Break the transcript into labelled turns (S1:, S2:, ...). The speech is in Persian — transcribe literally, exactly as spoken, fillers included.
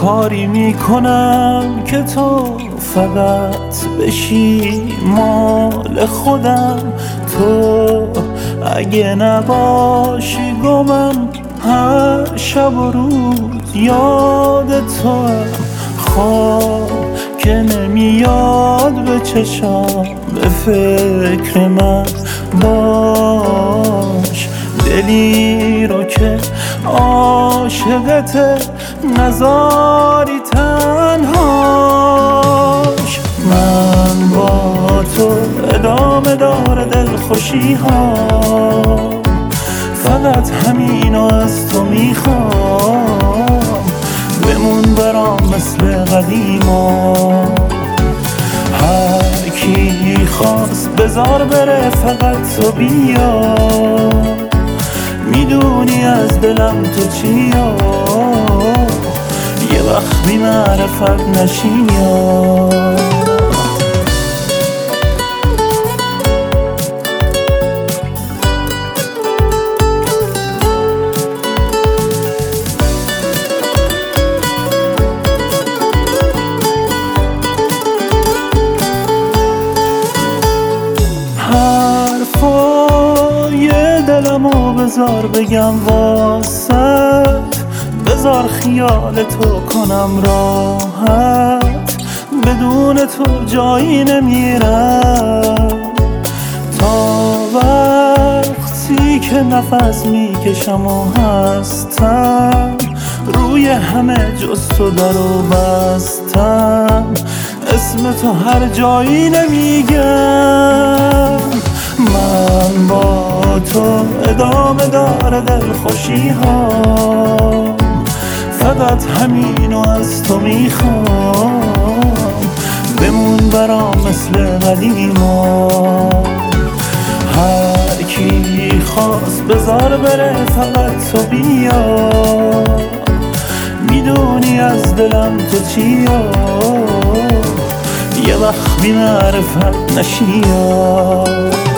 S1: کاری میکنم که تو فقط بشی مال خودم. تو اگه نباشی گمم هر شب و روز یاد توام. خواب که نمیاد به چشام، به فکر من باش. دلی رو که عاشقته نزاری تنهاش. من با تو ادامه داره دلخوشی ها، فقط همینو از تو میخوام. بمون برام مثل قدیما، هر کی خواست بذار بره فقط تو بیا. میدونی از دلم تو چیا، یه وقت بی معرفت نشی یا. حرفای دلمو بذار بگم واسه، بذار خیال تو کنم راحت. بدون تو جایی نمیرم تا وقتی که نفس میکشم و هستم. روی همه جز تو در و بستم، اسم تو هر جایی نمیگم. من با تو ادامه داره دلخوشی ها، فقط همینو از تو میخوام. بمون برام مثل قدیما، هر کی خواست بذار بره فقط تو بیا. میدونی از دلم تو چیا، یه وقت بی معرفت نشی یا.